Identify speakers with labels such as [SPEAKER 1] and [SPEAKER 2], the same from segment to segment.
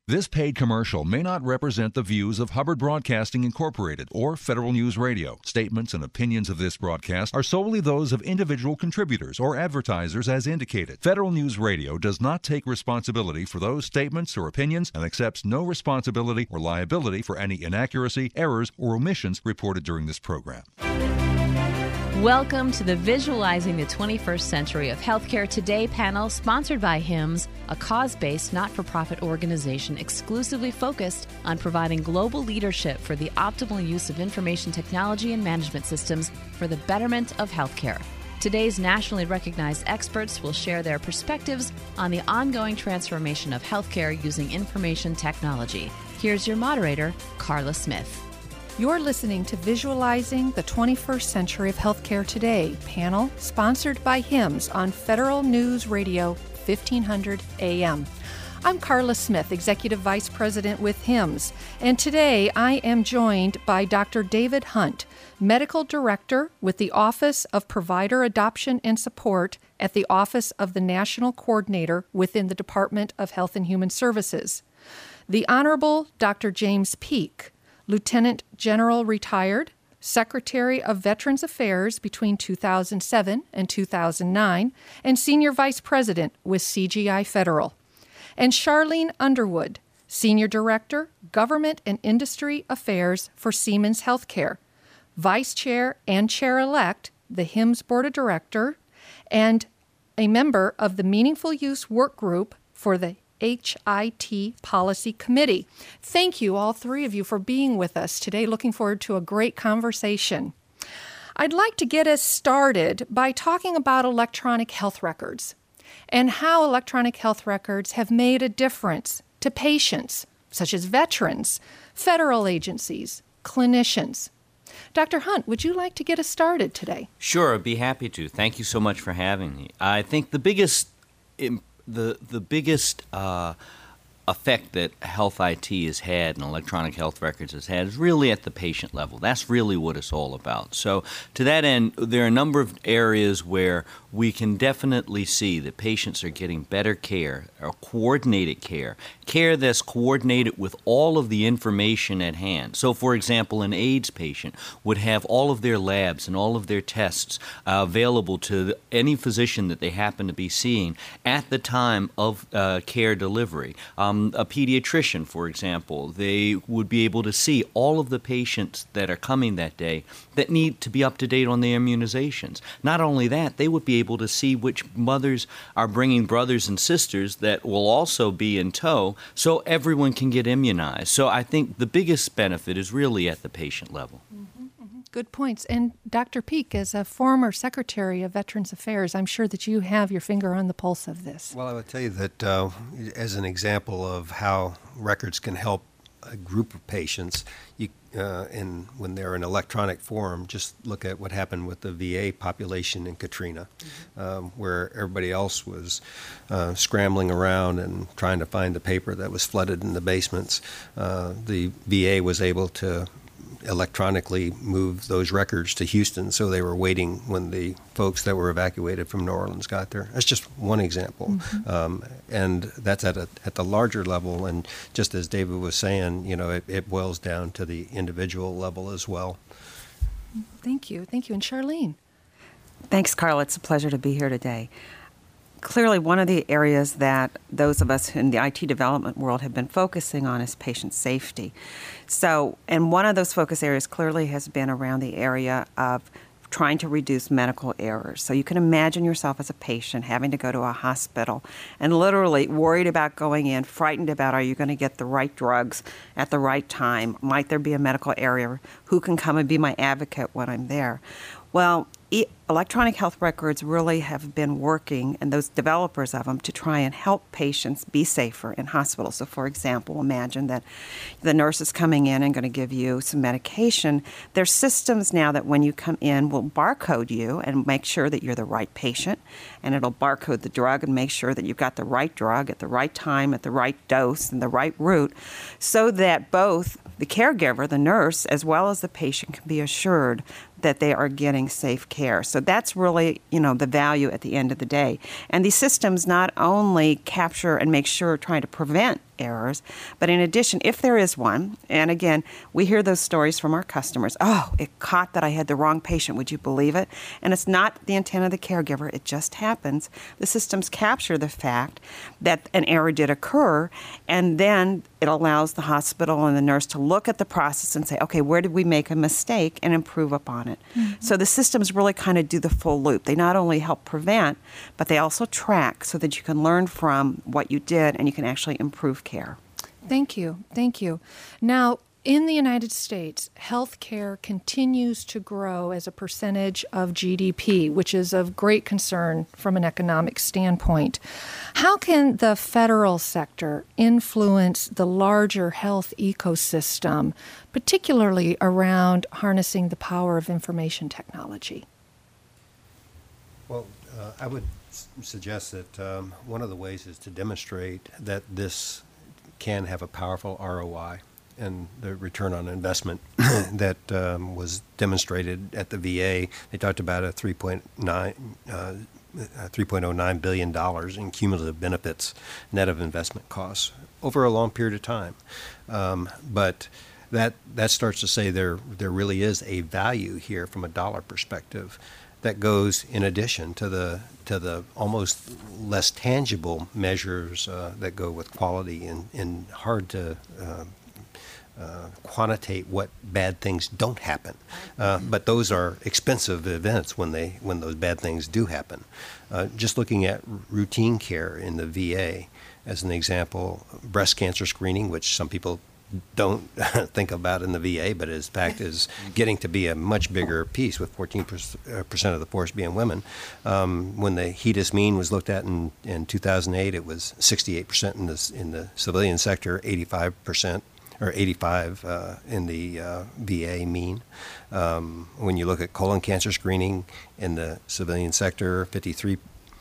[SPEAKER 1] This paid commercial may not represent the views of Hubbard Broadcasting Incorporated or Federal News Radio. Statements and opinions of this broadcast are solely those of individual contributors or advertisers as indicated. Federal News Radio does not take responsibility for those statements or opinions and accepts no responsibility or liability for any inaccuracy, errors, or omissions reported during this program.
[SPEAKER 2] Welcome to the Visualizing the 21st Century of Healthcare Today panel, sponsored by HIMSS, a cause-based not-for-profit organization exclusively focused on providing global leadership for the optimal use of information technology and management systems for the betterment of healthcare. Today's nationally recognized experts will share their perspectives on the ongoing transformation of healthcare using information technology. Here's your moderator, Carla Smith.
[SPEAKER 3] You're listening to Visualizing the 21st Century of Healthcare Today panel, sponsored by HIMSS on Federal News Radio 1500 AM. I'm Carla Smith, Executive Vice President with HIMSS, and today I am joined by Dr. David Hunt, Medical Director with the Office of Provider Adoption and Support at the Office of the National Coordinator within the Department of Health and Human Services. The Honorable Dr. James Peek, Lieutenant General retired, Secretary of Veterans Affairs between 2007 and 2009, and Senior Vice President with CGI Federal. And Charlene Underwood, Senior Director, Government and Industry Affairs for Siemens Healthcare, Vice Chair and Chair-elect, the HIMSS Board of Directors, and a member of the Meaningful Use Work Group for the HIT Policy Committee. Thank you, all three of you, for being with us today. Looking forward to a great conversation. I'd like to get us started by talking about electronic health records and how electronic health records have made a difference to patients, such as veterans, federal agencies, clinicians. Dr. Hunt, would you like to get us started today?
[SPEAKER 4] Sure, I'd be happy to. Thank you so much for having me. I think the biggest effect that health IT has had and electronic health records has had is really at the patient level. That's really what it's all about. So to that end, there are a number of areas where we can definitely see that patients are getting better care, or coordinated care that's coordinated with all of the information at hand. So, for example, an AIDS patient would have all of their labs and all of their tests available to any physician that they happen to be seeing at the time of care delivery. A pediatrician, for example, they would be able to see all of the patients that are coming that day that need to be up to date on their immunizations. Not only that, they would be able to see which mothers are bringing brothers and sisters that will also be in tow, so everyone can get immunized. So I think the biggest benefit is really at the patient level.
[SPEAKER 3] Good points. And Dr. Peek, as a former Secretary of Veterans Affairs, I'm sure that you have your finger on the pulse of this.
[SPEAKER 5] Well, I would tell you that as an example of how records can help a group of patients, and when they're in electronic form, just look at what happened with the VA population in Katrina, where everybody else was scrambling around and trying to find the paper that was flooded in the basements. The VA was able to electronically move those records to Houston, so they were waiting when the folks that were evacuated from New Orleans got there. That's just one example, and that's at the larger level. And just as David was saying, it boils down to the individual level as well.
[SPEAKER 3] Thank you, and Charlene.
[SPEAKER 6] Thanks, Carla. It's a pleasure to be here today. Clearly, one of the areas that those of us in the IT development world have been focusing on is patient safety. So, and one of those focus areas clearly has been around the area of trying to reduce medical errors. So you can imagine yourself as a patient having to go to a hospital and literally worried about going in, frightened about, are you going to get the right drugs at the right time? Might there be a medical error? Who can come and be my advocate when I'm there? Well, electronic health records really have been working, and those developers of them, to try and help patients be safer in hospitals. So, for example, imagine that the nurse is coming in and going to give you some medication. There's systems now that when you come in will barcode you and make sure that you're the right patient, and it'll barcode the drug and make sure that you've got the right drug at the right time, at the right dose, and the right route, so that both the caregiver, the nurse, as well as the patient can be assured that they are getting safe care. So that's really, the value at the end of the day. And these systems not only capture and make sure trying to prevent errors. But in addition, if there is one, and again, we hear those stories from our customers, oh, it caught that I had the wrong patient, would you believe it? And it's not the intent of the caregiver, it just happens. The systems capture the fact that an error did occur, and then it allows the hospital and the nurse to look at the process and say, okay, where did we make a mistake, and improve upon it. Mm-hmm. So the systems really kind of do the full loop. They not only help prevent, but they also track so that you can learn from what you did and you can actually improve care.
[SPEAKER 3] Thank you. Thank you. Now, in the United States, healthcare continues to grow as a percentage of GDP, which is of great concern from an economic standpoint. How can the federal sector influence the larger health ecosystem, particularly around harnessing the power of information technology?
[SPEAKER 5] Well, I would suggest that one of the ways is to demonstrate that this can have a powerful ROI and the return on investment that was demonstrated at the VA. They talked about a $3.09 billion in cumulative benefits net of investment costs over a long period of time. But that starts to say there really is a value here from a dollar perspective that goes in addition to the almost less tangible measures that go with quality and hard to quantitate what bad things don't happen. But those are expensive events when those bad things do happen. Just looking at routine care in the VA as an example, breast cancer screening, which some people don't think about in the VA, but in fact is getting to be a much bigger piece with 14% of the force being women. When the HEDIS mean was looked at in 2008, it was 68% in the civilian sector, 85% or 85 in the VA mean. When you look at colon cancer screening in the civilian sector, 53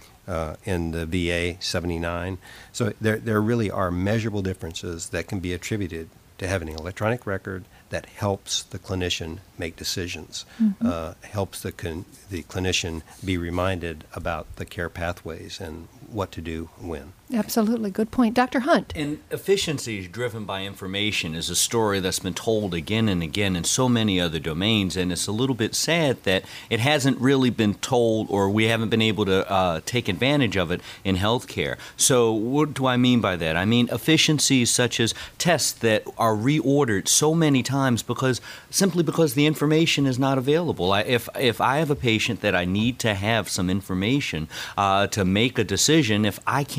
[SPEAKER 5] in the VA, 79. So there really are measurable differences that can be attributed to having an electronic record that helps the clinician make decisions, helps the clinician be reminded about the care pathways and what to do when.
[SPEAKER 3] Absolutely. Good point. Dr. Hunt.
[SPEAKER 4] And efficiency driven by information is a story that's been told again and again in so many other domains, and it's a little bit sad that it hasn't really been told, or we haven't been able to take advantage of it in healthcare. So what do I mean by that? I mean efficiencies such as tests that are reordered so many times simply because the information is not available. If I have a patient that I need to have some information to make a decision, if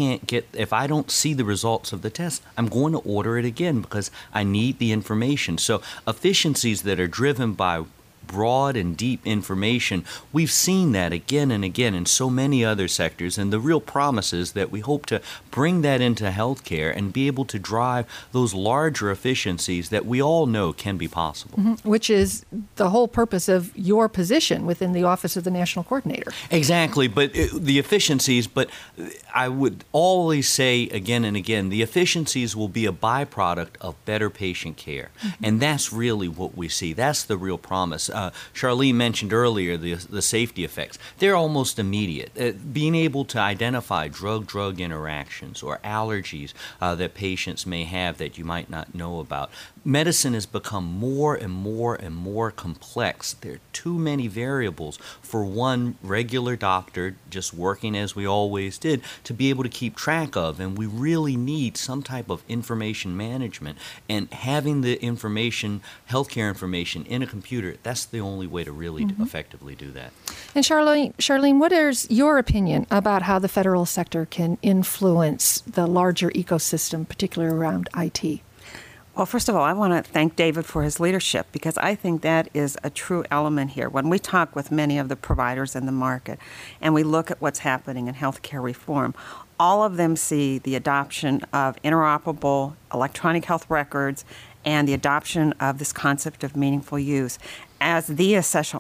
[SPEAKER 4] I don't see the results of the test, I'm going to order it again because I need the information. So efficiencies that are driven by broad and deep information, we've seen that again and again in so many other sectors, and the real promise is that we hope to bring that into healthcare and be able to drive those larger efficiencies that we all know can be possible.
[SPEAKER 3] Mm-hmm. Which is the whole purpose of your position within the Office of the National Coordinator.
[SPEAKER 4] Exactly, but the efficiencies, but I would always say again and again, the efficiencies will be a byproduct of better patient care, and that's really what we see. That's the real promise. Charlene mentioned earlier the safety effects. They're almost immediate. Being able to identify drug-drug interactions or allergies that patients may have that you might not know about. Medicine has become more and more and more complex. There are too many variables for one regular doctor just working as we always did to be able to keep track of, and we really need some type of information management, and having the information, healthcare information in a computer, that's the only way to really effectively do that.
[SPEAKER 3] And Charlene, what is your opinion about how the federal sector can influence the larger ecosystem, particularly around IT?
[SPEAKER 6] Well, first of all, I want to thank David for his leadership, because I think that is a true element here. When we talk with many of the providers in the market and we look at what's happening in healthcare reform, all of them see the adoption of interoperable electronic health records and the adoption of this concept of meaningful use as the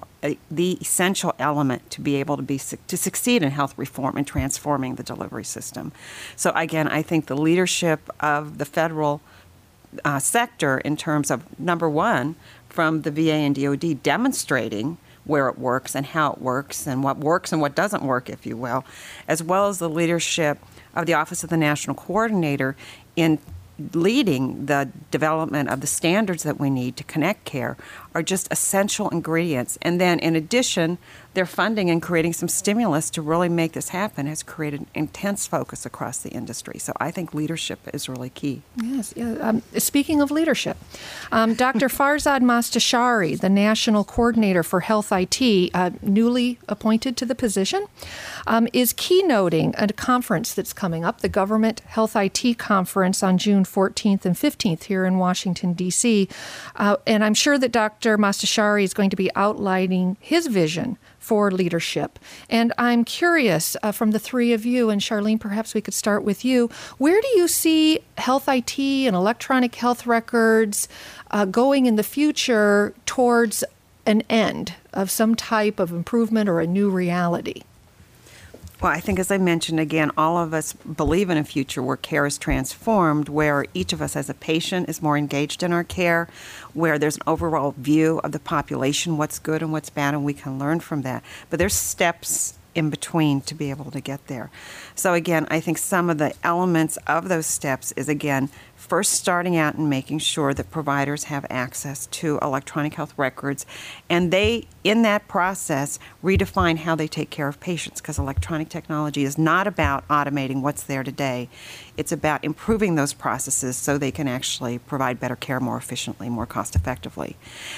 [SPEAKER 6] essential element to be able to succeed in health reform and transforming the delivery system. So again, I think the leadership of the federal sector in terms of, number one, from the VA and DOD demonstrating where it works and how it works and what doesn't work, if you will, as well as the leadership of the Office of the National Coordinator in leading the development of the standards that we need to connect care are just essential ingredients. And then in addition, their funding and creating some stimulus to really make this happen has created intense focus across the industry. So I think leadership is really key.
[SPEAKER 3] Yes. Yeah. Speaking of leadership, Dr. Farzad Mostashari, the National Coordinator for Health IT, newly appointed to the position, is keynoting a conference that's coming up, the Government Health IT Conference on June 14th and 15th here in Washington, D.C. And I'm sure that Dr. Mostashari is going to be outlining his vision for leadership. And I'm curious, from the three of you, and Charlene, perhaps we could start with you, where do you see health IT and electronic health records going in the future towards an end of some type of improvement or a new reality?
[SPEAKER 6] Well, I think, as I mentioned, again, all of us believe in a future where care is transformed, where each of us as a patient is more engaged in our care, where there's an overall view of the population, what's good and what's bad, and we can learn from that. But there's steps in between to be able to get there. So again, I think some of the elements of those steps is, again, first starting out and making sure that providers have access to electronic health records, and they, in that process, redefine how they take care of patients, because electronic technology is not about automating what's there today. It's about improving those processes so they can actually provide better care more efficiently, more cost effectively.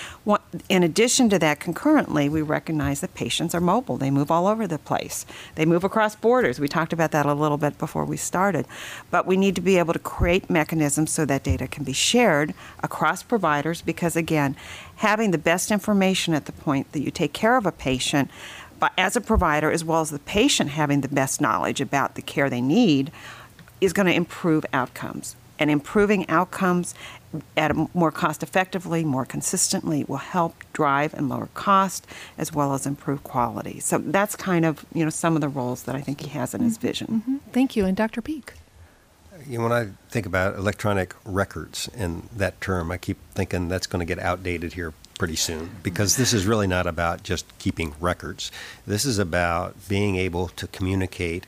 [SPEAKER 6] In addition to that, concurrently, we recognize that patients are mobile. They move all over the place. They move across borders. We talked about that a little bit before we started. But we need to be able to create mechanisms so that data can be shared across providers, because, again, having the best information at the point that you take care of a patient, but as a provider, as well as the patient having the best knowledge about the care they need, is going to improve outcomes. And improving outcomes at a more cost effectively, more consistently, will help drive and lower cost as well as improve quality. So that's kind of, some of the roles that I think he has in his vision.
[SPEAKER 3] Mm-hmm. Thank you. And Dr. Peek?
[SPEAKER 5] When I think about electronic records and that term, I keep thinking that's going to get outdated here pretty soon, because this is really not about just keeping records. This is about being able to communicate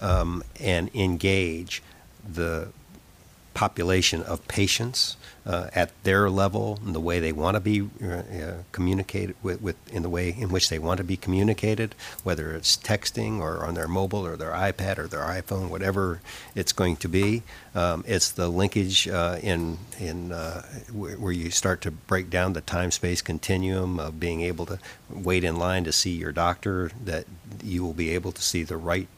[SPEAKER 5] and engage the population of patients at their level, in the way they want to be communicated with, in the way in which they want to be communicated, whether it's texting or on their mobile or their iPad or their iPhone, whatever it's going to be. It's the linkage where you start to break down the time-space continuum of being able to wait in line to see your doctor, that you will be able to see the right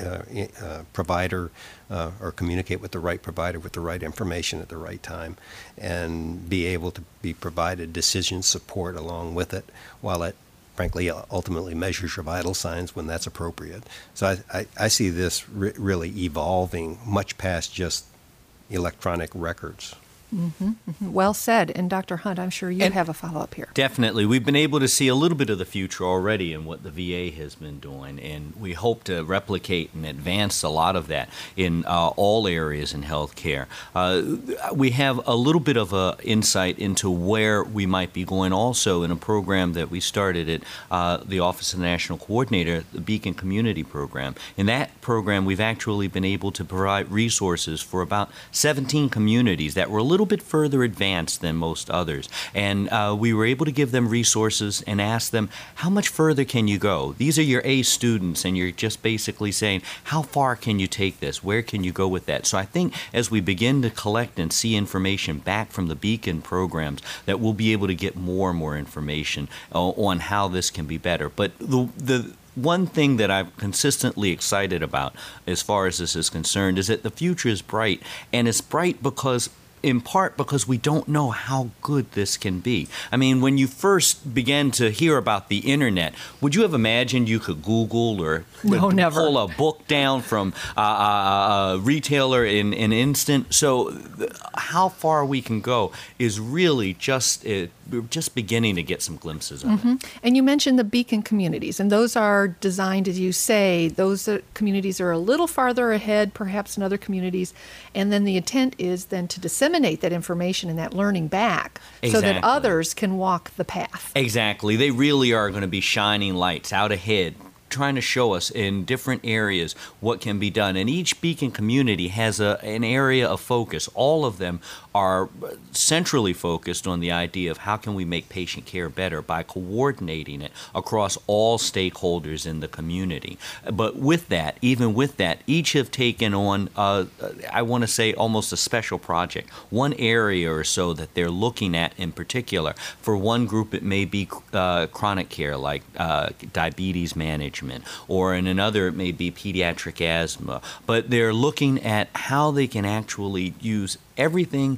[SPEAKER 5] provider or communicate with the right provider with the right information at the right time, and be able to be provided decision support along with it, while it frankly ultimately measures your vital signs when that's appropriate. So I see this really evolving much past just electronic records.
[SPEAKER 3] Mm-hmm, mm-hmm. Well said. And Dr. Hunt, I'm sure you have a follow-up here.
[SPEAKER 4] Definitely. We've been able to see a little bit of the future already in what the VA has been doing, and we hope to replicate and advance a lot of that in all areas in healthcare. We have a little bit of an insight into where we might be going also in a program that we started at the Office of the National Coordinator, the Beacon Community Program. In that program, we've actually been able to provide resources for about 17 communities that were a little bit further advanced than most others. And we were able to give them resources and ask them, how much further can you go? These are your A students, and you're just basically saying, how far can you take this? Where can you go with that? So I think as we begin to collect and see information back from the Beacon programs, that we'll be able to get more and more information on how this can be better. But the one thing that I'm consistently excited about as far as this is concerned is that the future is bright, and it's bright in part because we don't know how good this can be. I mean, when you first began to hear about the internet, would you have imagined you could Google or pull a book down from a retailer in an instant? So how far we can go is really we're just beginning to get some glimpses of it.
[SPEAKER 3] And you mentioned the Beacon communities, and those are designed, as you say, those communities are a little farther ahead perhaps than other communities, and then the intent is then to disseminate that information and that learning back so that others can walk the path.
[SPEAKER 4] Exactly. They really are going to be shining lights out ahead, trying to show us in different areas what can be done. And each beacon community has an area of focus. All of them are centrally focused on the idea of how can we make patient care better by coordinating it across all stakeholders in the community. But with that, even with that, each have taken on, I want to say, almost a special project, one area or so that they're looking at in particular. For one group, it may be chronic care, like diabetes management, or in another, it may be pediatric asthma. But they're looking at how they can actually use everything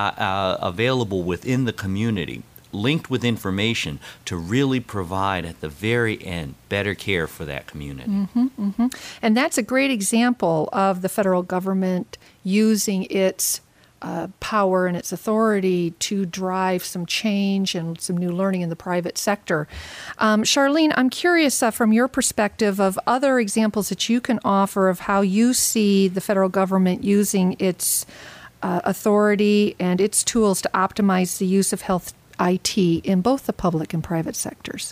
[SPEAKER 4] available within the community, linked with information, to really provide at the very end better care for that community.
[SPEAKER 3] Mm-hmm, mm-hmm. And that's a great example of the federal government using its power and its authority to drive some change and some new learning in the private sector. Charlene, I'm curious from your perspective of other examples that you can offer of how you see the federal government using its authority and its tools to optimize the use of health IT in both the public and private sectors.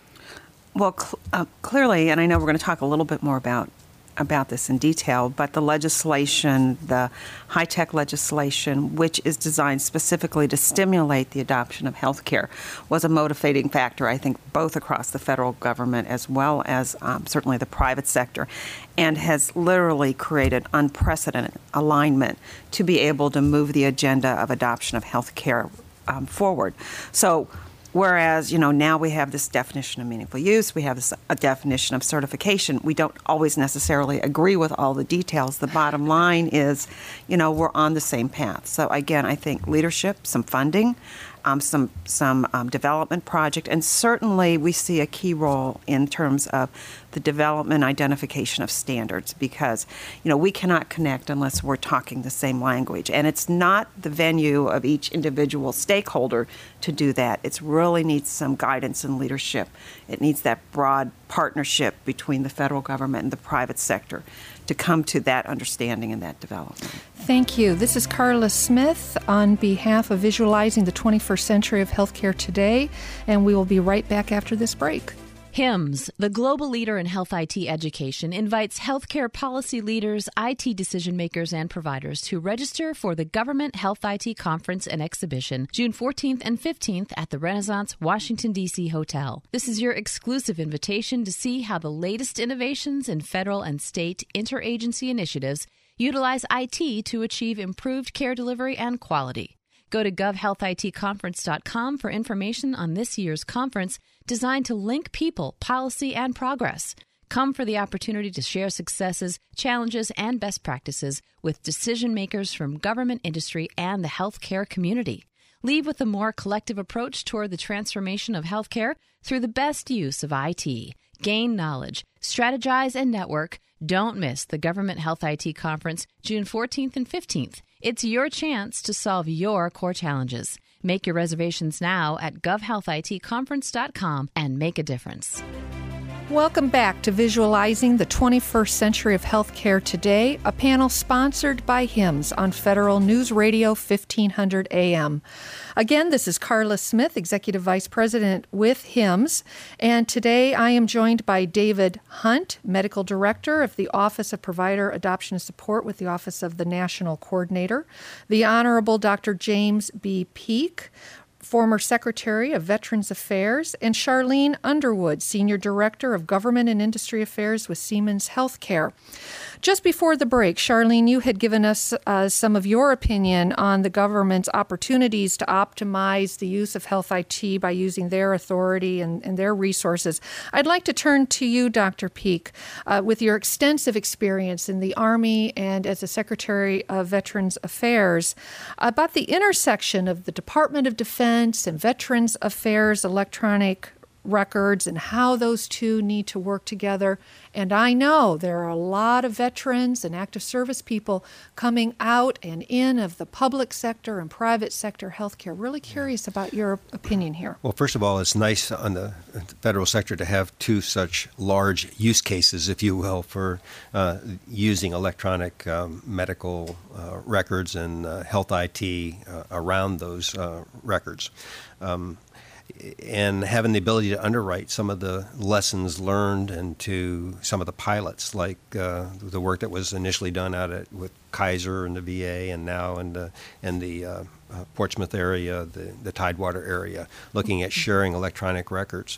[SPEAKER 6] Well, clearly, and I know we're going to talk a little bit more about this in detail, but the legislation, the high-tech legislation, which is designed specifically to stimulate the adoption of healthcare, was a motivating factor, I think, both across the federal government as well as certainly the private sector, and has literally created unprecedented alignment to be able to move the agenda of adoption of healthcare forward. So whereas, now we have this definition of meaningful use, we have this a definition of certification. We don't always necessarily agree with all the details. The bottom line is, we're on the same path. So again, I think leadership, some funding, some development project, and certainly we see a key role in terms of the development identification of standards, because we cannot connect unless we're talking the same language, and it's not the venue of each individual stakeholder to do that. It really needs some guidance and leadership. It needs that broad partnership between the federal government and the private sector to come to that understanding and that development.
[SPEAKER 3] Thank you. This is Carla Smith on behalf of Visualizing the 21st Century of Healthcare Today, and we will be right back after this break.
[SPEAKER 2] HIMSS, the global leader in health IT education, invites healthcare policy leaders, IT decision makers, and providers to register for the Government Health IT Conference and Exhibition, June 14th and 15th at the Renaissance Washington, D.C. Hotel. This is your exclusive invitation to see how the latest innovations in federal and state interagency initiatives utilize IT to achieve improved care delivery and quality. Go to govhealthitconference.com for information on this year's conference designed to link people, policy, and progress. Come for the opportunity to share successes, challenges, and best practices with decision makers from government, industry, and the healthcare community. Leave with a more collective approach toward the transformation of healthcare through the best use of IT. Gain knowledge, strategize, and network. Don't miss the Government Health IT Conference, June 14th and 15th. It's your chance to solve your core challenges. Make your reservations now at govhealthitconference.com and make a difference.
[SPEAKER 3] Welcome back to Visualizing the 21st Century of Healthcare Today, a panel sponsored by HIMSS on Federal News Radio 1500 AM. Again, this is Carla Smith, Executive Vice President with HIMSS, and today I am joined by David Hunt, Medical Director of the Office of Provider Adoption and Support with the Office of the National Coordinator, the Honorable Dr. James B. Peek, former Secretary of Veterans Affairs, and Charlene Underwood, Senior Director of Government and Industry Affairs with Siemens Healthcare. Just before the break, Charlene, you had given us some of your opinion on the government's opportunities to optimize the use of health IT by using their authority and their resources. I'd like to turn to you, Dr. Peek, with your extensive experience in the Army and as a Secretary of Veterans Affairs, about the intersection of the Department of Defense and Veterans Affairs electronic records and how those two need to work together. And I know there are a lot of veterans and active service people coming out and in of the public sector and private sector healthcare. Really curious about your opinion here.
[SPEAKER 5] Well, first of all, it's nice on the federal sector to have two such large use cases, if you will, for using electronic medical records and health IT around those records. and having the ability to underwrite some of the lessons learned into some of the pilots, like the work that was initially done with Kaiser and the VA, and now in the Portsmouth area, the Tidewater area, looking at sharing electronic records.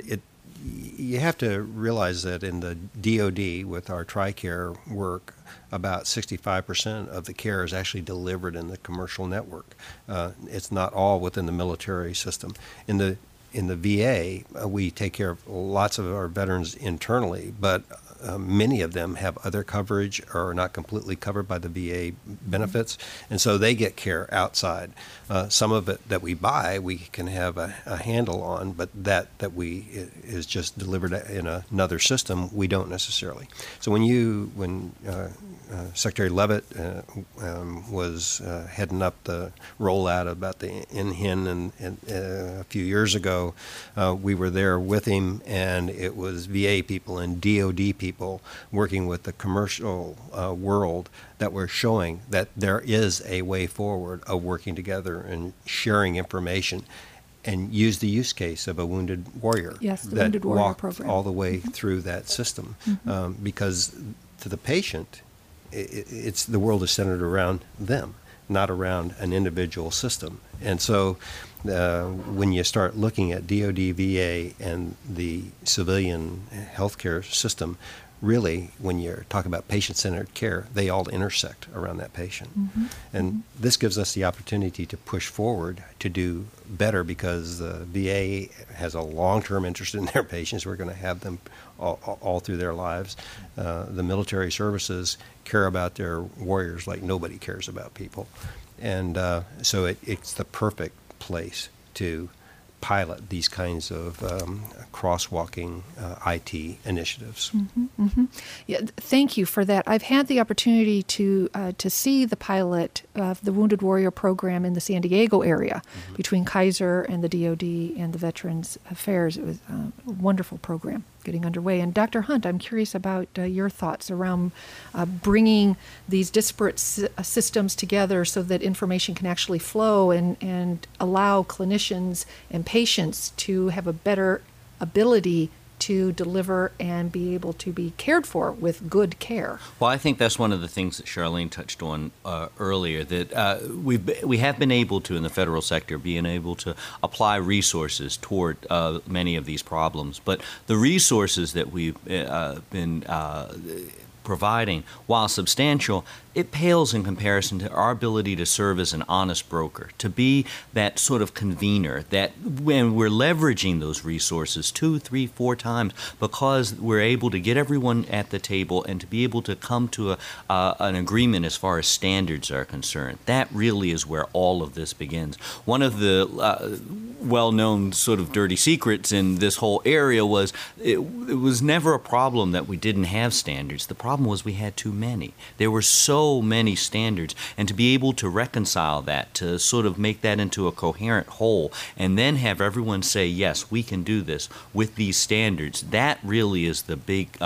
[SPEAKER 5] You have to realize that in the DoD, with our TRICARE work, about 65% of the care is actually delivered in the commercial network. It's not all within the military system. In the VA, we take care of lots of our veterans internally, but many of them have other coverage or are not completely covered by the VA benefits, and so they get care outside. Some of it that we buy, we can have a handle on, but that is just delivered in another system, we don't necessarily. So when Secretary Leavitt was heading up the rollout about the NHIN and a few years ago, we were there with him, and it was VA people and DoD people working with the commercial world that were showing that there is a way forward of working together and sharing information, and use the use case of a wounded warrior.
[SPEAKER 3] Yes, the
[SPEAKER 5] that
[SPEAKER 3] Wounded Warrior
[SPEAKER 5] walked
[SPEAKER 3] program.
[SPEAKER 5] all the way through that system, because to the patient, it's the world is centered around them, not around an individual system. And so when you start looking at DoD, VA, and the civilian healthcare system, really, when you're talking about patient-centered care, they all intersect around that patient. And this gives us the opportunity to push forward to do better, because the VA has a long-term interest in their patients. We're going to have them all through their lives. The military services care about their warriors like nobody cares about people. And so it's the perfect place to pilot these kinds of crosswalking IT initiatives.
[SPEAKER 3] Yeah, thank you for that. I've had the opportunity to see the pilot of the Wounded Warrior program in the San Diego area between Kaiser and the DoD and the Veterans Affairs. It was a wonderful program getting underway. And Dr. Hunt, I'm curious about your thoughts around bringing these disparate systems together so that information can actually flow and allow clinicians and patients to have a better ability to deliver and be able to be cared for with good care.
[SPEAKER 4] Well, I think that's one of the things that Charlene touched on earlier, that we have been able to, in the federal sector, being able to apply resources toward many of these problems. But the resources that we've been providing, while substantial, it pales in comparison to our ability to serve as an honest broker, to be that sort of convener, that when we're leveraging those resources 2, 3, 4 times, because we're able to get everyone at the table and to be able to come to an agreement as far as standards are concerned. That really is where all of this begins. One of the well-known sort of dirty secrets in this whole area was it was never a problem that we didn't have standards. The problem was we had too many. There were so many standards, and to be able to reconcile that, to sort of make that into a coherent whole, and then have everyone say, yes, we can do this with these standards, that really is the big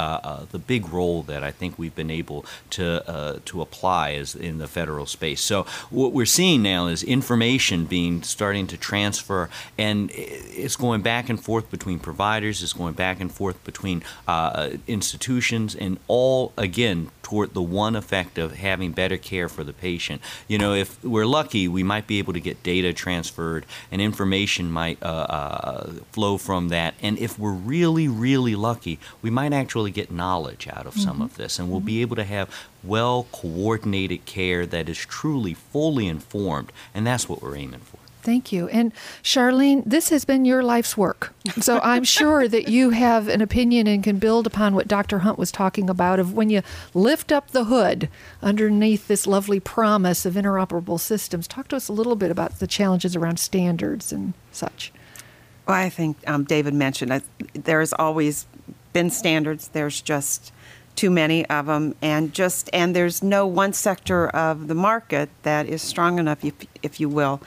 [SPEAKER 4] role that I think we've been able to apply as in the federal space. So what we're seeing now is information starting to transfer, and it's going back and forth between providers, it's going back and forth between institutions, and all, again, toward the one effect of having better care for the patient. You know, if we're lucky, we might be able to get data transferred, and information might flow from that. And if we're really, really lucky, we might actually get knowledge out of some of this, and we'll be able to have well-coordinated care that is truly fully informed, and that's what we're aiming for.
[SPEAKER 3] Thank you. And Charlene, this has been your life's work. So I'm sure that you have an opinion and can build upon what Dr. Hunt was talking about, of when you lift up the hood underneath this lovely promise of interoperable systems. Talk to us a little bit about the challenges around standards and such.
[SPEAKER 6] Well, I think David mentioned there's always been standards. There's just too many of them, and there's no one sector of the market that is strong enough, if you will,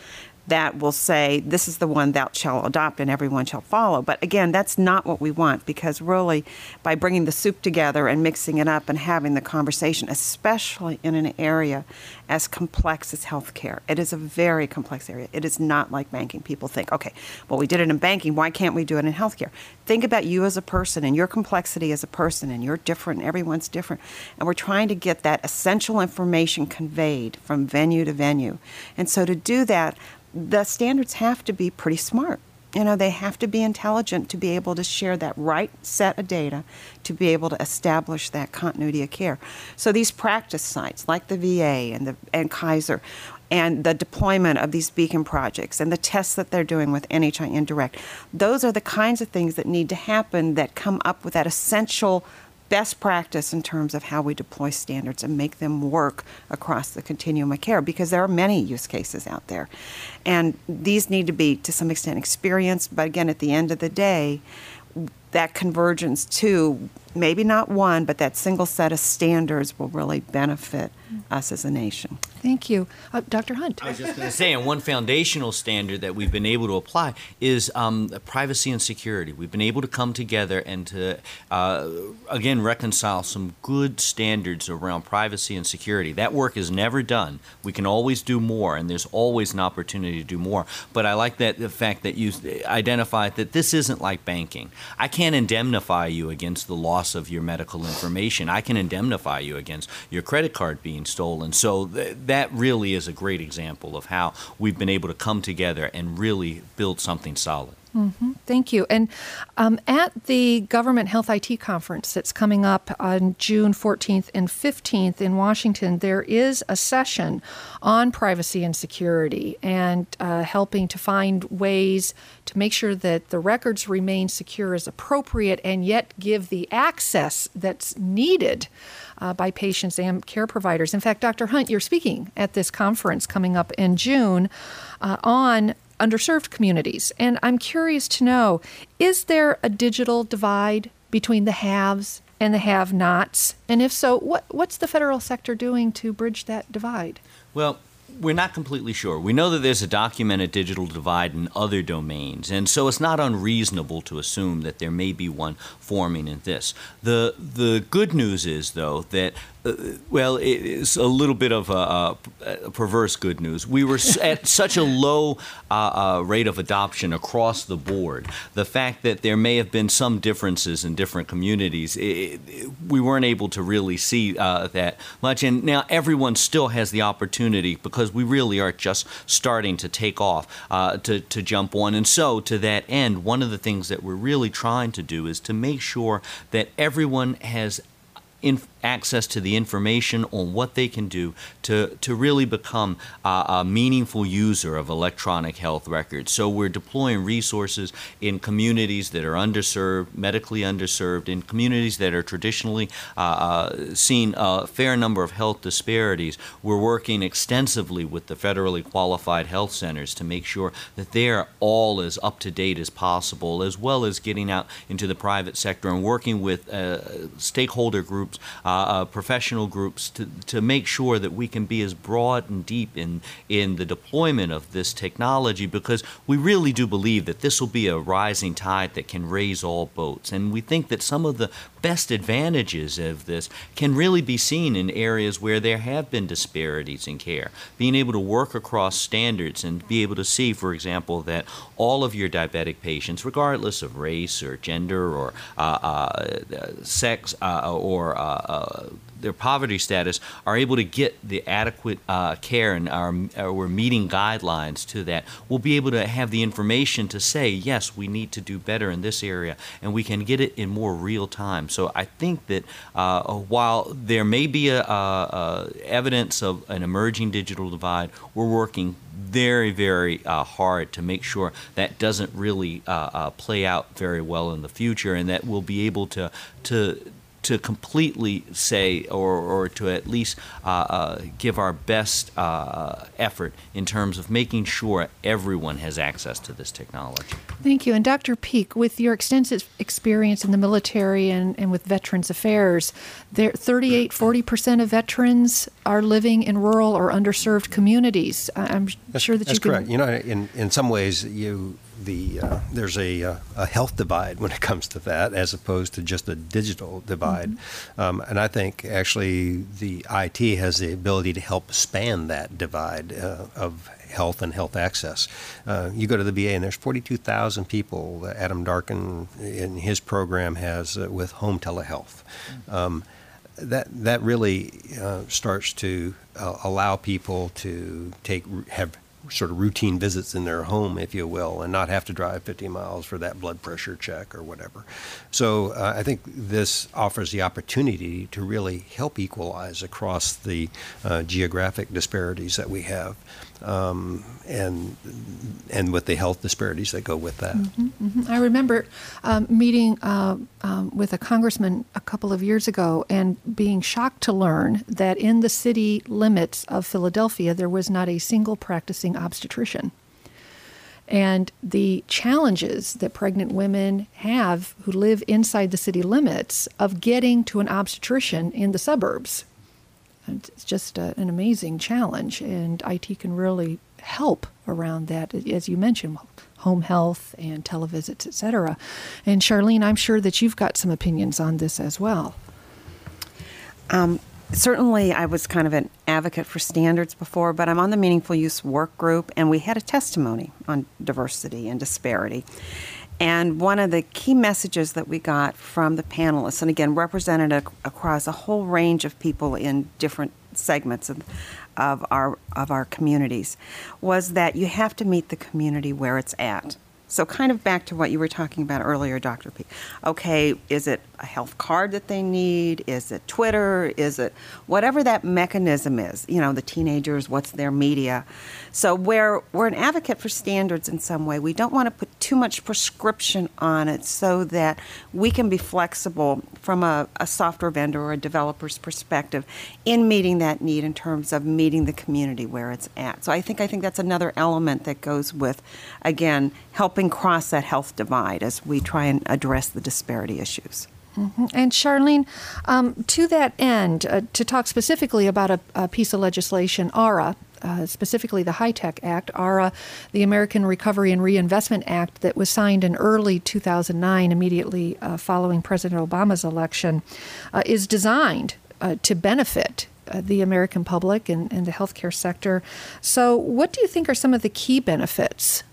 [SPEAKER 6] that will say, this is the one thou shalt adopt and everyone shall follow. But again, that's not what we want, because really by bringing the soup together and mixing it up and having the conversation, especially in an area as complex as healthcare, it is a very complex area. It is not like banking. People think, okay, well, we did it in banking. Why can't we do it in healthcare? Think about you as a person and your complexity as a person, and you're different, and everyone's different. And we're trying to get that essential information conveyed from venue to venue. And so to do that, the standards have to be pretty smart. They have to be intelligent to be able to share that right set of data to be able to establish that continuity of care. So these practice sites like the VA and Kaiser, and the deployment of these beacon projects and the tests that they're doing with NHI Indirect, those are the kinds of things that need to happen that come up with that essential best practice in terms of how we deploy standards and make them work across the continuum of care, because there are many use cases out there. And these need to be, to some extent, experienced, but again, at the end of the day, that convergence to maybe not one, but that single set of standards will really benefit us as a nation.
[SPEAKER 3] Thank you. Dr. Hunt.
[SPEAKER 4] I was just going to say, and one foundational standard that we've been able to apply is privacy and security. We've been able to come together and to, again, reconcile some good standards around privacy and security. That work is never done. We can always do more, and there's always an opportunity to do more. But I like the fact that you identified that this isn't like banking. I can't indemnify you against the loss of your medical information. I can indemnify you against your credit card being stolen. So that really is a great example of how we've been able to come together and really build something solid.
[SPEAKER 3] Mm-hmm. Thank you. And at the Government Health IT Conference that's coming up on June 14th and 15th in Washington, there is a session on privacy and security and helping to find ways to make sure that the records remain secure as appropriate and yet give the access that's needed by patients and care providers. In fact, Dr. Hunt, you're speaking at this conference coming up in June on underserved communities. And I'm curious to know, is there a digital divide between the haves and the have-nots? And if so, what's the federal sector doing to bridge that divide?
[SPEAKER 4] Well, we're not completely sure. We know that there's a documented digital divide in other domains, and so it's not unreasonable to assume that there may be one forming in this. The good news is, though, that well, it is a little bit of a perverse good news. We were at such a low rate of adoption across the board. The fact that there may have been some differences in different communities, we weren't able to really see that much. And now everyone still has the opportunity, because we really are just starting to take off, to jump on. And so to that end, one of the things that we're really trying to do is to make sure that everyone has access to the information on what they can do to really become a meaningful user of electronic health records. So we're deploying resources in communities that are underserved, medically underserved, in communities that are traditionally seen a fair number of health disparities. We're working extensively with the federally qualified health centers to make sure that they're all as up to date as possible, as well as getting out into the private sector and working with stakeholder groups, professional groups, to make sure that we can be as broad and deep in the deployment of this technology, because we really do believe that this will be a rising tide that can raise all boats. And we think that some of the best advantages of this can really be seen in areas where there have been disparities in care. Being able to work across standards and be able to see, for example, that all of your diabetic patients, regardless of race or gender or sex or their poverty status, are able to get the adequate care, and we're meeting guidelines to that. We'll be able to have the information to say, yes, we need to do better in this area, and we can get it in more real time. So I think that while there may be evidence of an emerging digital divide, we're working very, very hard to make sure that doesn't really play out very well in the future, and that we'll be able to to completely say or to at least give our best effort in terms of making sure everyone has access to this technology.
[SPEAKER 3] Thank you. And Dr. Peek, with your extensive experience in the military and with Veterans Affairs, 40% of veterans are living in rural or underserved communities. I'm sure that
[SPEAKER 5] that's
[SPEAKER 3] you can...
[SPEAKER 5] correct. You know, in some ways, there's a health divide when it comes to that, as opposed to just a digital divide. Mm-hmm. And I think actually the IT has the ability to help span that divide of health and health access. You go to the VA and there's 42,000 people that Adam Darkin in his program has with home telehealth. That really starts to allow people to have sort of routine visits in their home, if you will, and not have to drive 50 miles for that blood pressure check or whatever. So I think this offers the opportunity to really help equalize across the geographic disparities that we have, and with the health disparities that go with that.
[SPEAKER 3] Mm-hmm, mm-hmm. I remember meeting with a congressman a couple of years ago and being shocked to learn that in the city limits of Philadelphia, there was not a single practicing obstetrician. And the challenges that pregnant women have who live inside the city limits of getting to an obstetrician in the suburbs. It's just an amazing challenge, and IT can really help around that, as you mentioned, home health and televisits, et cetera. And Charlene, I'm sure that you've got some opinions on this as well.
[SPEAKER 6] Certainly, I was kind of an advocate for standards before, but I'm on the Meaningful Use Work Group, and we had a testimony on diversity and disparity. And one of the key messages that we got from the panelists, and again, represented across a whole range of people in different segments of our communities, was that you have to meet the community where it's at. So kind of back to what you were talking about earlier, Dr. P. Okay, is it a health card that they need? Is it Twitter? Is it whatever that mechanism is? You know, the teenagers, what's their media? So we're an advocate for standards in some way. We don't want to put too much prescription on it so that we can be flexible from a software vendor or a developer's perspective in meeting that need in terms of meeting the community where it's at. So I think that's another element that goes with, again, helping cross that health divide as we try and address the disparity issues.
[SPEAKER 3] Mm-hmm. And Charlene, to that end, to talk specifically about a piece of legislation, ARRA, specifically the HITECH Act, ARRA, the American Recovery and Reinvestment Act that was signed in early 2009, immediately following President Obama's election, is designed to benefit the American public and the healthcare sector. So what do you think are some of the key benefits?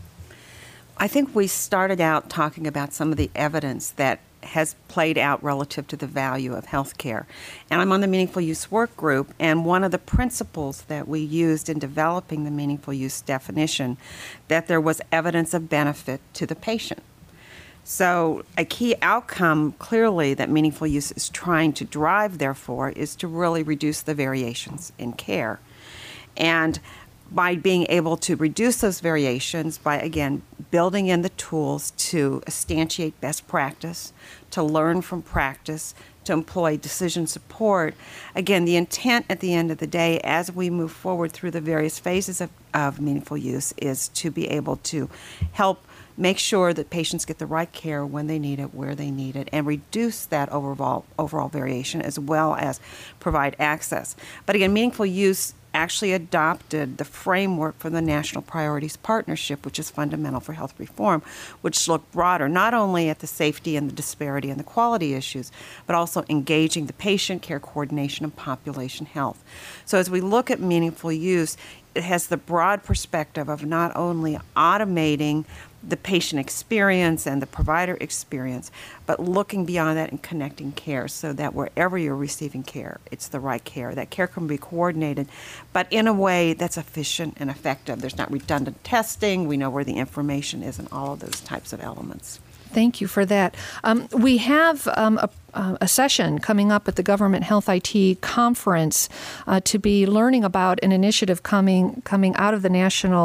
[SPEAKER 6] I think we started out talking about some of the evidence that has played out relative to the value of healthcare. And I'm on the Meaningful Use Work Group, and one of the principles that we used in developing the meaningful use definition, that there was evidence of benefit to the patient. So a key outcome, clearly, that meaningful use is trying to drive, therefore, is to really reduce the variations in care. And by being able to reduce those variations by, again, building in the tools to instantiate best practice, to learn from practice, to employ decision support. Again, the intent at the end of the day, as we move forward through the various phases of meaningful use, is to be able to help make sure that patients get the right care when they need it, where they need it, and reduce that overall variation, as well as provide access. But again, meaningful use actually adopted the framework for the National Priorities Partnership, which is fundamental for health reform, which looked broader, not only at the safety and the disparity and the quality issues, but also engaging the patient, care coordination, and population health. So as we look at meaningful use, it has the broad perspective of not only automating the patient experience and the provider experience, but looking beyond that and connecting care so that wherever you're receiving care, it's the right care. That care can be coordinated, but in a way that's efficient and effective. There's not redundant testing. We know where the information is and all of those types of elements.
[SPEAKER 3] Thank you for that. We have a session coming up at the Government Health IT Conference to be learning about an initiative coming out of the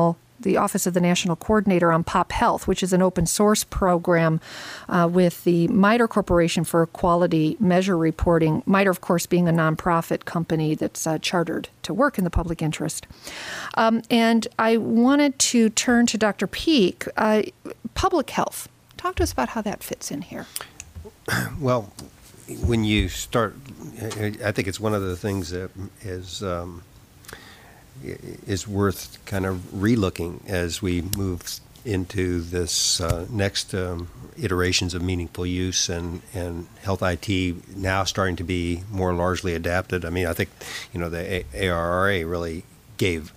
[SPEAKER 3] the Office of the National Coordinator on Pop Health, which is an open source program with the MITRE Corporation for Quality Measure Reporting. MITRE, of course, being a nonprofit company that's chartered to work in the public interest. And I wanted to turn to Dr. Peek. Public health. Talk to us about how that fits in here.
[SPEAKER 5] Well, when you start, I think it's one of the things that is worth kind of relooking as we move into this next iterations of meaningful use and health IT now starting to be more largely adapted. I mean, I think, the ARRA really gave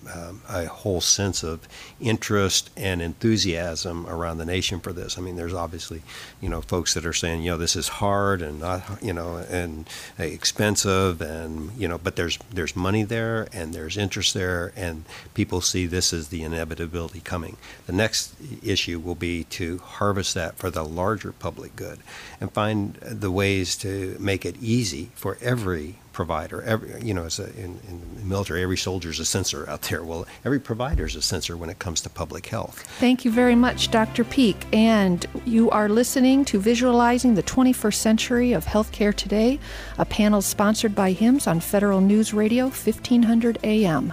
[SPEAKER 5] a whole sense of interest and enthusiasm around the nation for this. I mean, there's obviously, folks that are saying, this is hard and not, and expensive, and but there's money there and there's interest there, and people see this as the inevitability coming. The next issue will be to harvest that for the larger public good and find the ways to make it easy for every provider. In the military, every soldier's a sensor out there. Well, every provider's a sensor when it comes to public health.
[SPEAKER 3] Thank you very much, Dr. Peek. And you are listening to Visualizing the 21st Century of Healthcare Today, a panel sponsored by HIMSS on Federal News Radio, 1500 AM.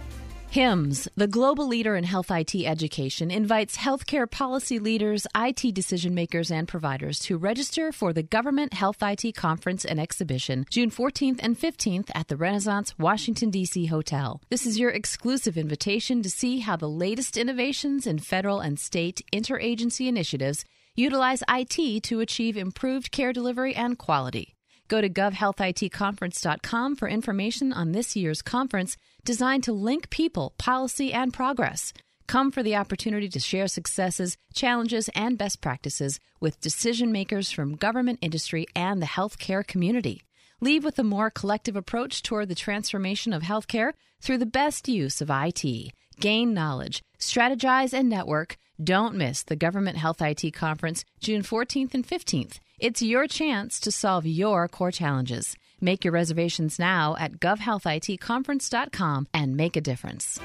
[SPEAKER 2] HIMSS, the global leader in health IT education, invites healthcare policy leaders, IT decision makers, and providers to register for the Government Health IT Conference and Exhibition, June 14th and 15th at the Renaissance Washington, D.C. Hotel. This is your exclusive invitation to see how the latest innovations in federal and state interagency initiatives utilize IT to achieve improved care delivery and quality. Go to govhealthitconference.com for information on this year's conference designed to link people, policy, and progress. Come for the opportunity to share successes, challenges, and best practices with decision makers from government, industry, and the healthcare community. Leave with a more collective approach toward the transformation of healthcare through the best use of IT. Gain knowledge, strategize, and network. Don't miss the Government Health IT Conference, June 14th and 15th. It's your chance to solve your core challenges. Make your reservations now at govhealthitconference.com and make a difference.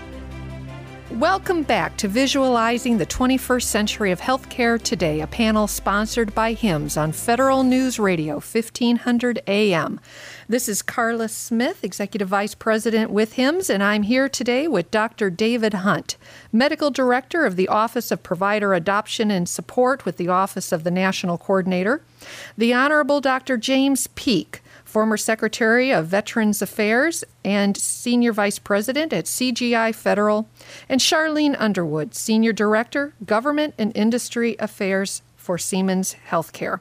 [SPEAKER 3] Welcome back to Visualizing the 21st Century of Healthcare Today, a panel sponsored by HIMSS on Federal News Radio, 1500 AM. This is Carla Smith, Executive Vice President with HIMSS, and I'm here today with Dr. David Hunt, Medical Director of the Office of Provider Adoption and Support with the Office of the National Coordinator, the Honorable Dr. James Peek, former Secretary of Veterans Affairs and Senior Vice President at CGI Federal, and Charlene Underwood, Senior Director, Government and Industry Affairs for Siemens Healthcare.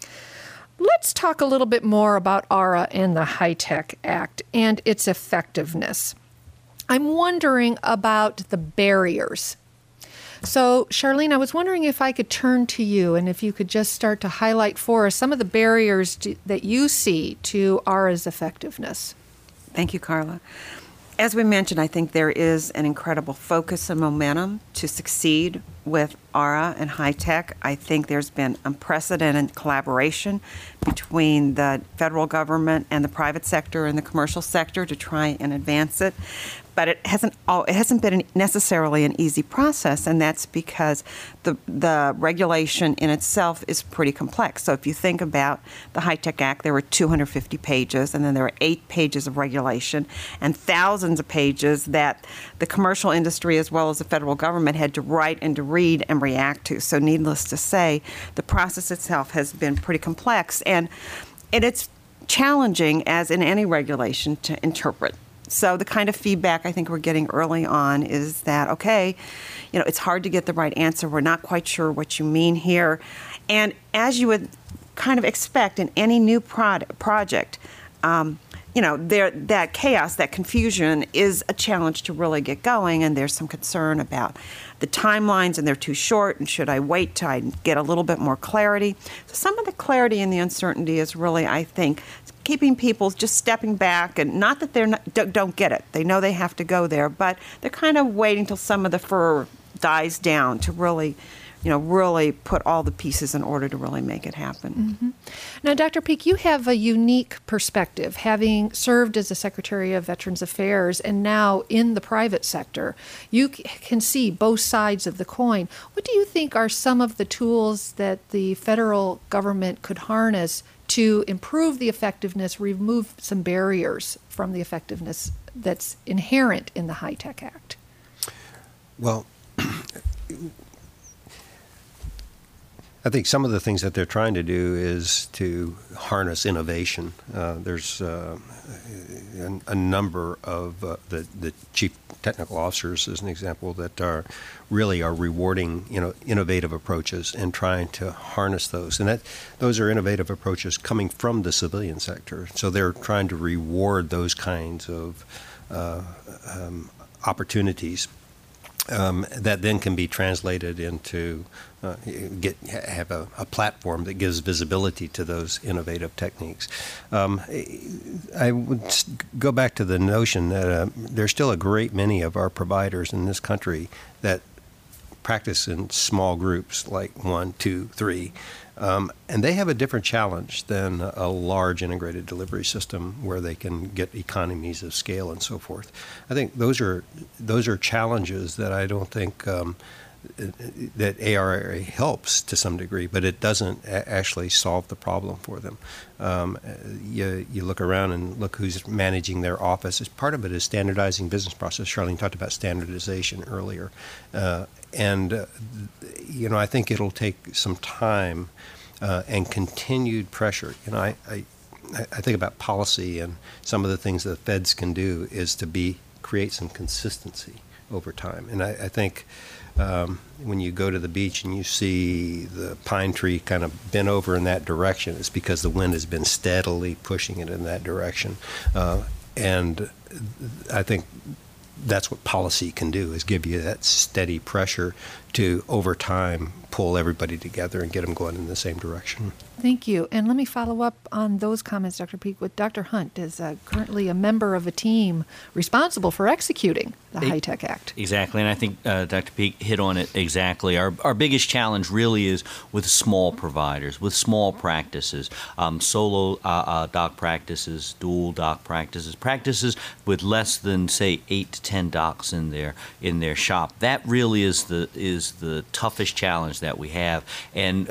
[SPEAKER 3] Let's talk a little bit more about ARRA and the HITECH Act and its effectiveness. I'm wondering about the barriers. So, Charlene, I was wondering if I could turn to you and if you could just start to highlight for us some of the barriers that you see to ARRA's effectiveness.
[SPEAKER 6] Thank you, Carla. As we mentioned, I think there is an incredible focus and momentum to succeed with ARRA and HITECH. I think there's been unprecedented collaboration between the federal government and the private sector and the commercial sector to try and advance it. But it hasn't been necessarily an easy process, and that's because the regulation in itself is pretty complex. So if you think about the HITECH Act, there were 250 pages, and then there were 8 pages of regulation, and thousands of pages that the commercial industry as well as the federal government had to write and to read and react to. So needless to say, the process itself has been pretty complex, and it's challenging, as in any regulation, to interpret. So the kind of feedback I think we're getting early on is that, okay, it's hard to get the right answer. We're not quite sure what you mean here. And as you would kind of expect in any new project, that chaos, that confusion is a challenge to really get going. And there's some concern about the timelines, and they're too short, and should I wait till I get a little bit more clarity? So some of the clarity and the uncertainty is really, I think, keeping people just stepping back, and not that don't get it. They know they have to go there, but they're kind of waiting till some of the fur dies down to really, really put all the pieces in order to really make it happen.
[SPEAKER 3] Mm-hmm. Now, Dr. Peek, you have a unique perspective, having served as the Secretary of Veterans Affairs and now in the private sector. You can see both sides of the coin. What do you think are some of the tools that the federal government could harness to improve the effectiveness, remove some barriers from the effectiveness that's inherent in the HITECH Act?
[SPEAKER 5] Well, I think some of the things that they're trying to do is to harness innovation. There's a number of the chief technical officers, as an example, that are rewarding innovative approaches and trying to harness those. And those are innovative approaches coming from the civilian sector. So they're trying to reward those kinds of opportunities that then can be translated into have a platform that gives visibility to those innovative techniques. I would go back to the notion that there's still a great many of our providers in this country that practice in small groups, like 1, 2, 3. And they have a different challenge than a large integrated delivery system where they can get economies of scale and so forth. I think those are challenges that I don't think that ARRA helps to some degree, but it doesn't actually solve the problem for them. You look around and look who's managing their office. Part of it is standardizing business process. Charlene talked about standardization earlier. I think it'll take some time and continued pressure. I think about policy, and some of the things that the feds can do is to create some consistency over time. And I think when you go to the beach and you see the pine tree kind of bent over in that direction, it's because the wind has been steadily pushing it in that direction. And I think that's what policy can do, is give you that steady pressure to, over time, pull everybody together and get them going in the same direction.
[SPEAKER 3] Thank you. And let me follow up on those comments, Dr. Peek, with Dr. Hunt is currently a member of a team responsible for executing the HITECH Act.
[SPEAKER 4] Exactly, and I think Dr. Peek hit on it exactly. Our biggest challenge really is with small providers, with small practices, solo doc practices, dual doc practices with less than, say, 8 to 10 docs in their shop. That really is the toughest challenge that we have, and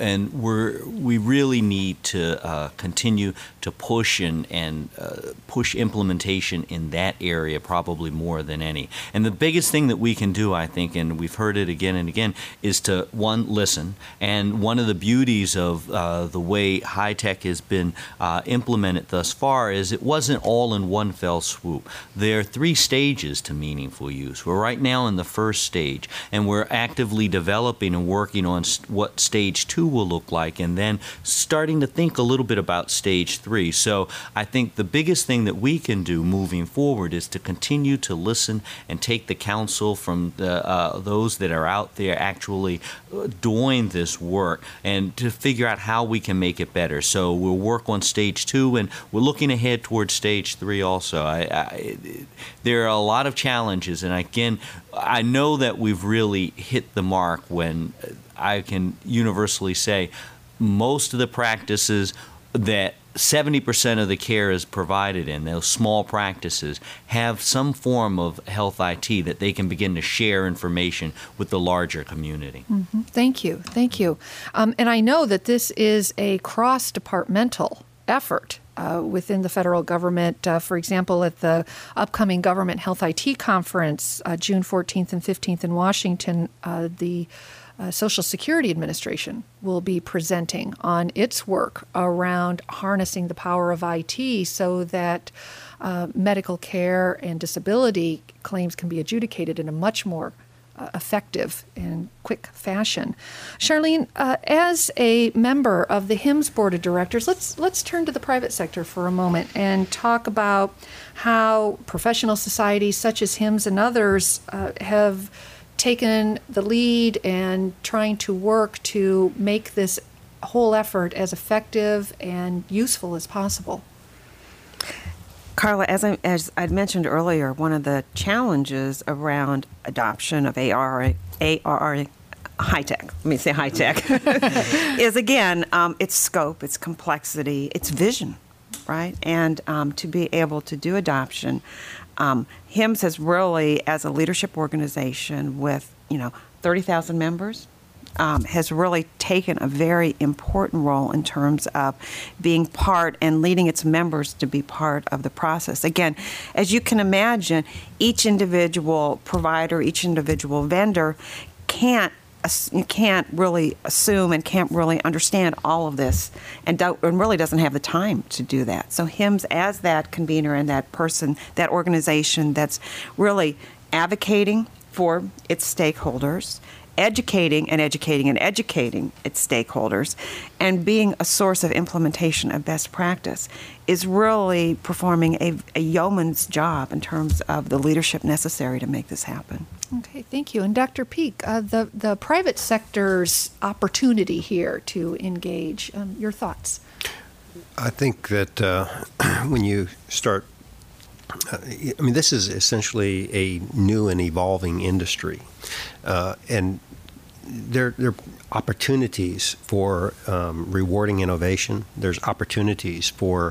[SPEAKER 4] we really need to continue to push and push implementation in that area probably more than any. And the biggest thing that we can do, I think, and we've heard it again and again, is to, one, listen. And one of the beauties of the way HITECH has been implemented thus far is it wasn't all in one fell swoop. There are 3 stages to meaningful use. We're right now in the first stage, and we're actively developing and working on what stage 2 will look like, and then starting to think a little bit about stage 3. So I think the biggest thing that we can do moving forward is to continue to listen and take the counsel from those that are out there actually doing this work, and to figure out how we can make it better. So we'll work on stage 2, and we're looking ahead towards stage 3 also. There are a lot of challenges, and again, I know that we've really hit the mark when I can universally say most of the practices that 70% of the care is provided in, those small practices, have some form of health IT that they can begin to share information with the larger community.
[SPEAKER 3] Mm-hmm. Thank you. Thank you. And I know that this is a cross-departmental effort within the federal government. For example, at the upcoming Government Health IT Conference, June 14th and 15th in Washington, the Social Security Administration will be presenting on its work around harnessing the power of IT so that medical care and disability claims can be adjudicated in a much more effective and quick fashion. Charlene, as a member of the HIMSS Board of Directors, let's turn to the private sector for a moment and talk about how professional societies such as HIMSS and others have taken the lead and trying to work to make this whole effort as effective and useful as possible.
[SPEAKER 6] Carla, as I'd mentioned earlier, one of the challenges around adoption of ARRA high-tech, let me say high-tech, is again, its scope, its complexity, its vision, right? And to be able to do adoption, HIMSS has really, as a leadership organization with, 30,000 members, has really taken a very important role in terms of being part and leading its members to be part of the process. Again, as you can imagine, each individual provider, each individual vendor can't really assume and can't really understand all of this and really doesn't have the time to do that. So HIMSS, as that convener and that person, that organization that's really advocating for its stakeholders, educating its stakeholders, and being a source of implementation of best practice, is really performing a yeoman's job in terms of the leadership necessary to make this happen.
[SPEAKER 3] Okay, thank you. And Dr. Peek, the private sector's opportunity here to engage, your thoughts?
[SPEAKER 5] I think that when you start, this is essentially a new and evolving industry, and there are opportunities for rewarding innovation. There's opportunities for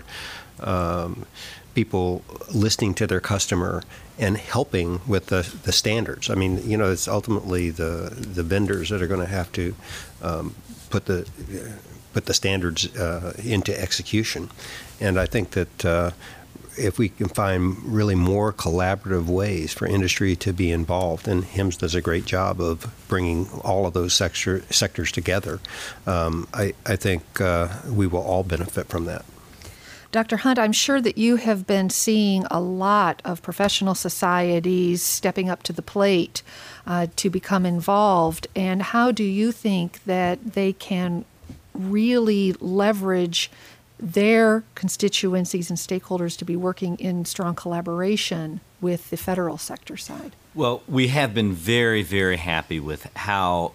[SPEAKER 5] people listening to their customer and helping with the standards. It's ultimately the vendors that are going to have to put the standards into execution. And I think that if we can find really more collaborative ways for industry to be involved, and HIMSS does a great job of bringing all of those sectors together, I think we will all benefit from that.
[SPEAKER 3] Dr. Hunt, I'm sure that you have been seeing a lot of professional societies stepping up to the plate to become involved. And how do you think that they can really leverage their constituencies and stakeholders to be working in strong collaboration with the federal sector side?
[SPEAKER 4] Well, we have been very, very happy with how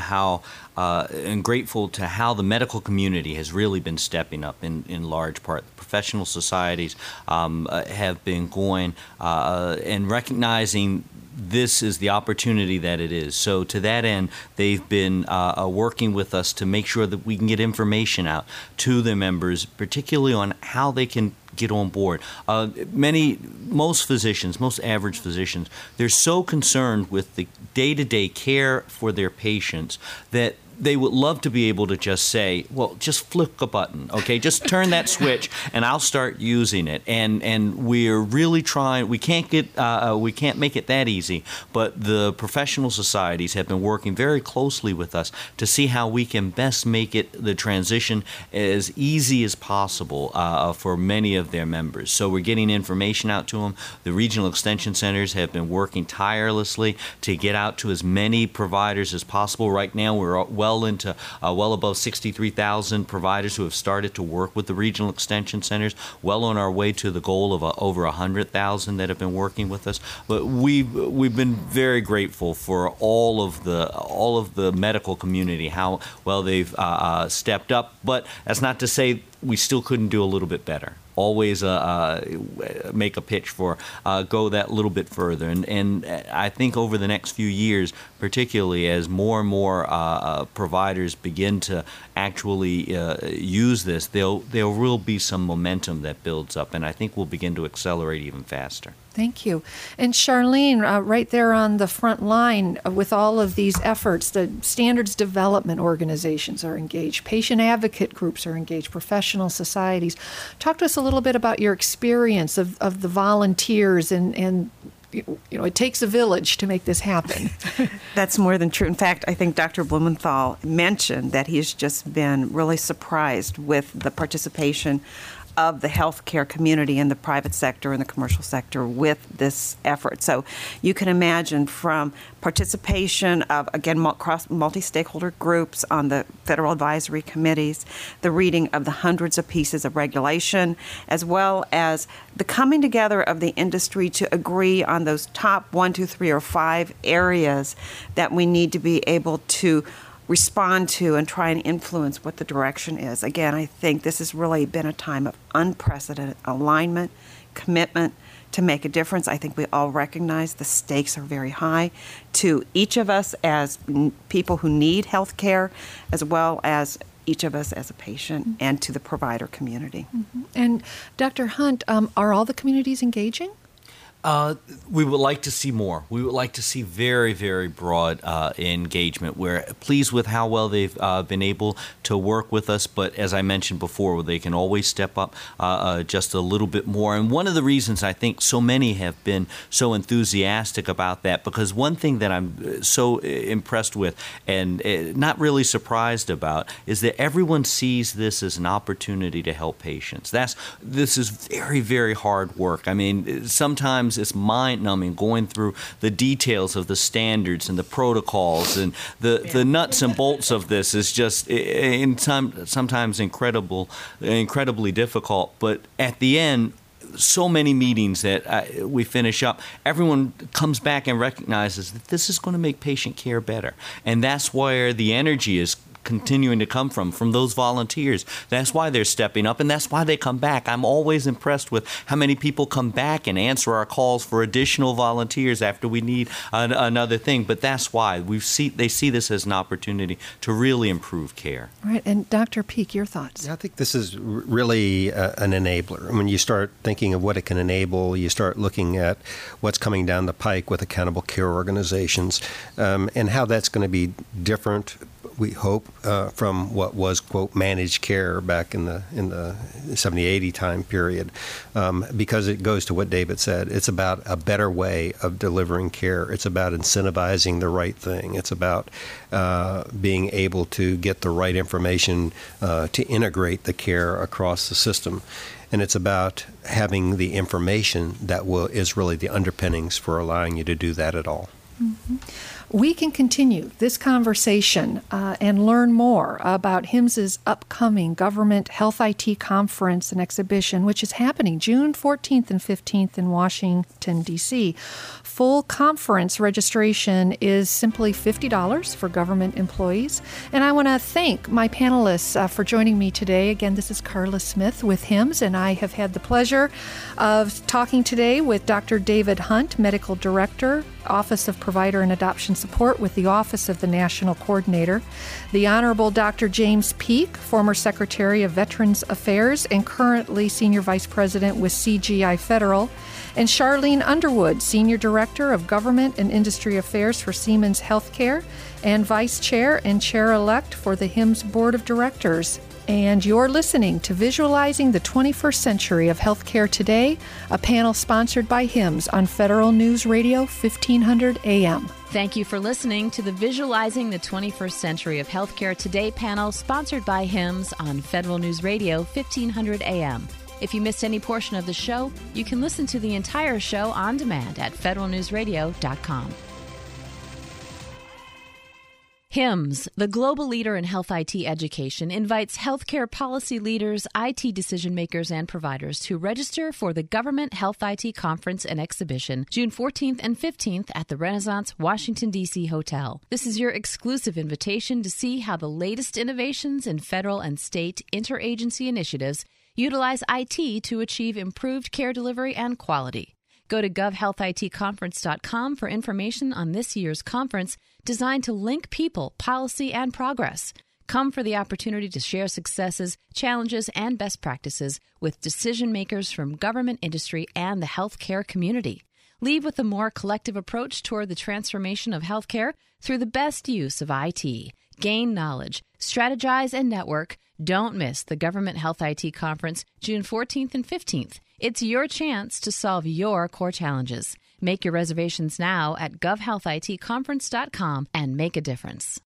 [SPEAKER 4] and grateful to how the medical community has really been stepping up in large part. The professional societies have been going and recognizing this is the opportunity that it is. So to that end, they've been working with us to make sure that we can get information out to their members, particularly on how they can get on board. Most average physicians, they're so concerned with the day-to-day care for their patients that they would love to be able to just say, well, just flick a button, okay? Just turn that switch, and I'll start using it. And we're really trying. We can't make it that easy. But the professional societies have been working very closely with us to see how we can best make the transition as easy as possible for many of their members. So we're getting information out to them. The regional extension centers have been working tirelessly to get out to as many providers as possible. Right now, we're well above 63,000 providers who have started to work with the regional extension centers, well on our way to the goal of over 100,000 that have been working with us. But we've been very grateful for all of the medical community, how well they've stepped up. But that's not to say we still couldn't do a little bit better. Always make a pitch for go that little bit further. And I think over the next few years, particularly as more and more providers begin to actually use this, there will be some momentum that builds up, and I think we'll begin to accelerate even faster.
[SPEAKER 3] Thank you. And Charlene, right there on the front line with all of these efforts, the standards development organizations are engaged, patient advocate groups are engaged, professional societies. Talk to us a little bit about your experience of the volunteers and it takes a village to make this happen.
[SPEAKER 6] That's more than true. In fact, I think Dr. Blumenthal mentioned that he's just been really surprised with the participation of the healthcare community in the private sector and the commercial sector with this effort. So you can imagine from participation of, again, multi-stakeholder groups on the federal advisory committees, the reading of the hundreds of pieces of regulation, as well as the coming together of the industry to agree on those top 1, 2, 3, or 5 areas that we need to be able to respond to and try and influence what the direction is. Again, I think this has really been a time of unprecedented alignment, commitment, to make a difference. I think we all recognize the stakes are very high to each of us as people who need health care, as well as each of us as a patient, and to the provider community.
[SPEAKER 3] Mm-hmm. And Dr. Hunt, are all the communities engaging?
[SPEAKER 4] We would like to see more. We would like to see very, very broad engagement. We're pleased with how well they've been able to work with us, but as I mentioned before, they can always step up just a little bit more. And one of the reasons I think so many have been so enthusiastic about that, because one thing that I'm so impressed with and not really surprised about is that everyone sees this as an opportunity to help patients. This is very, very hard work. I mean, sometimes it's mind-numbing going through the details of the standards and the protocols, and the nuts and bolts of this is just sometimes incredibly difficult. But at the end, so many meetings that we finish up, everyone comes back and recognizes that this is going to make patient care better. And that's where the energy is continuing to come from those volunteers. That's why they're stepping up, and that's why they come back. I'm always impressed with how many people come back and answer our calls for additional volunteers after we need another thing. But that's why they see this as an opportunity to really improve care.
[SPEAKER 3] All right, and Dr. Peek, your thoughts?
[SPEAKER 5] Yeah, I think this is really an enabler. When you start thinking of what it can enable, you start looking at what's coming down the pike with accountable care organizations, and how that's going to be different, we hope, from what was, quote, managed care back in the 70-80 time period, because it goes to what David said. It's about a better way of delivering care. It's about incentivizing the right thing. It's about being able to get the right information to integrate the care across the system. And it's about having the information that is really the underpinnings for allowing you to do that at all.
[SPEAKER 3] Mm-hmm. We can continue this conversation and learn more about HIMSS's upcoming Government Health IT Conference and Exhibition, which is happening June 14th and 15th in Washington, D.C. Full conference registration is simply $50 for government employees. And I want to thank my panelists for joining me today. Again, this is Carla Smith with HIMSS, and I have had the pleasure of talking today with Dr. David Hunt, Medical Director, Office of Provider and Adoption Support with the Office of the National Coordinator, the Honorable Dr. James Peek, former Secretary of Veterans Affairs and currently Senior Vice President with CGI Federal, and Charlene Underwood, Senior Director of Government and Industry Affairs for Siemens Healthcare and Vice Chair and Chair-elect for the HIMSS Board of Directors. And you're listening to Visualizing the 21st Century of Healthcare Today, a panel sponsored by HIMSS on Federal News Radio 1500 AM.
[SPEAKER 2] Thank you for listening to the Visualizing the 21st Century of Healthcare Today panel sponsored by HIMSS on Federal News Radio 1500 AM. If you missed any portion of the show, you can listen to the entire show on demand at federalnewsradio.com. HIMSS, the global leader in health IT education, invites healthcare policy leaders, IT decision makers, and providers to register for the Government Health IT Conference and Exhibition, June 14th and 15th at the Renaissance Washington, D.C. Hotel. This is your exclusive invitation to see how the latest innovations in federal and state interagency initiatives utilize IT to achieve improved care delivery and quality. Go to govhealthitconference.com for information on this year's conference designed to link people, policy, and progress. Come for the opportunity to share successes, challenges, and best practices with decision makers from government, industry, and the healthcare community. Leave with a more collective approach toward the transformation of healthcare through the best use of IT. Gain knowledge, strategize, and network. Don't miss the Government Health IT Conference, June 14th and 15th. It's your chance to solve your core challenges. Make your reservations now at govhealthitconference.com and make a difference.